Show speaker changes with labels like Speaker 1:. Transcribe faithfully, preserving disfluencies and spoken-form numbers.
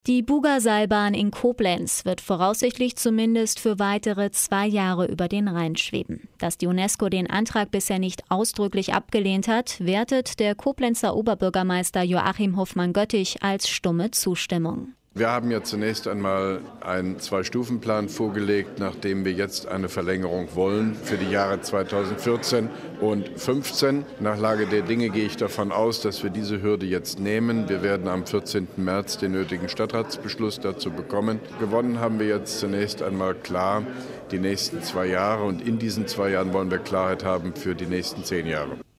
Speaker 1: Die Buga-Seilbahn in Koblenz wird voraussichtlich zumindest für weitere zwei Jahre über den Rhein schweben. Dass die UNESCO den Antrag bisher nicht ausdrücklich abgelehnt hat, wertet der Koblenzer Oberbürgermeister Joachim Hoffmann-Göttich als stumme Zustimmung.
Speaker 2: Wir haben ja zunächst einmal einen Zwei-Stufen-Plan vorgelegt, nachdem wir jetzt eine Verlängerung wollen für die Jahre zweitausendvierzehn und zweitausendfünfzehn. Nach Lage der Dinge gehe ich davon aus, dass wir diese Hürde jetzt nehmen. Wir werden am vierzehnten März den nötigen Stadtratsbeschluss dazu bekommen. Gewonnen haben wir jetzt zunächst einmal klar die nächsten zwei Jahre und in diesen zwei Jahren wollen wir Klarheit haben für die nächsten zehn Jahre.